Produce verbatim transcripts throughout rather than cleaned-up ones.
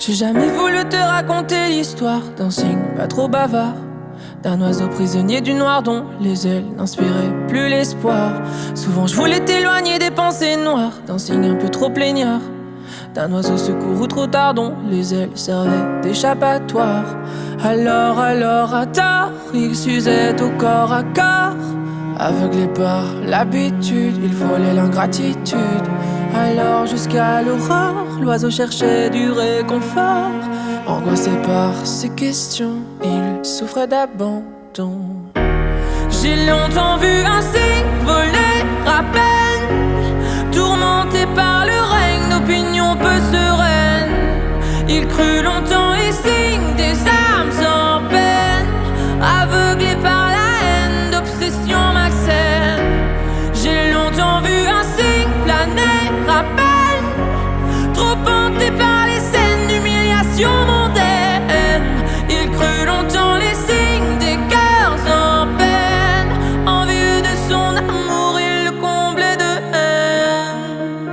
J'ai jamais voulu te raconter l'histoire d'un cygne pas trop bavard, d'un oiseau prisonnier du noir dont les ailes n'inspiraient plus l'espoir. Souvent je voulais t'éloigner des pensées noires, d'un cygne un peu trop plaignard, d'un oiseau secours ou trop tard dont les ailes servaient d'échappatoire. Alors, alors à tard, il s'usait au corps à corps, aveuglé par l'habitude, il frôlait l'ingratitude. Alors jusqu'à l'aurore, l'oiseau cherchait du réconfort. Angoissé par ces questions, il souffrait d'abandon. J'ai longtemps vu un cygne voler à peine, tourmenté par le règne d'opinions peu sereines. Il crut longtemps les signes des âmes sans peine, aveuglé par la haine d'obsession malsaine. J'ai longtemps vu un cygne planer à peine, trop hanté par les scènes d'humiliation mondaine. Il crut longtemps les signes des cœurs en peine, envieux de son amour, il le comblait de haine.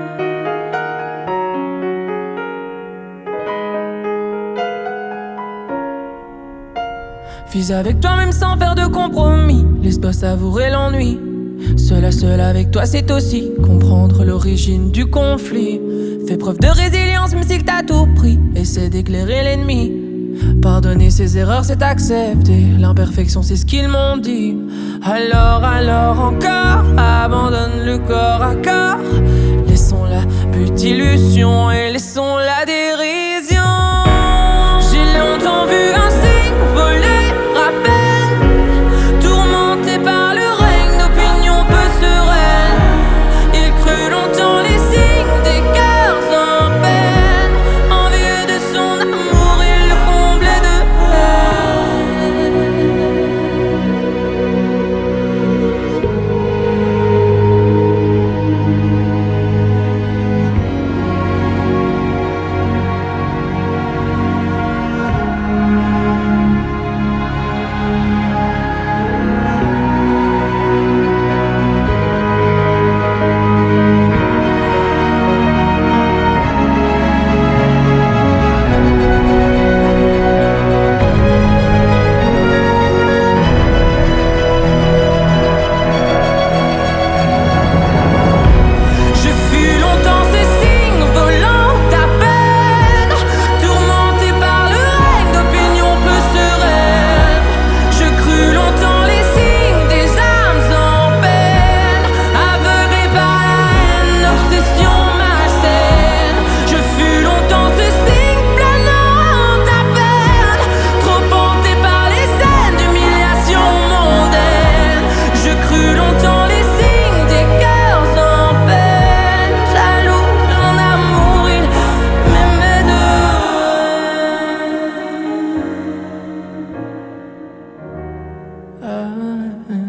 Vis avec toi-même sans faire de compromis, laisse pas savourer l'ennui. Seul à seul avec toi, c'est aussi comprendre l'origine du conflit. Fais preuve de résilience même s'il t'a tout pris, essaie d'éclairer l'ennemi. Pardonner ses erreurs, c'est accepter l'imperfection, c'est ce qu'ils m'ont dit. Alors, alors encore, abandonne le corps à corps. Laissons la butte illusion et laissons la dérision. J'ai longtemps vu un cygne voler à peine, tourmenté par le règne d'opinions peu sereines. Il crut longtemps les signes des cœurs en peine, envieux de son amour, il le comblait de ah.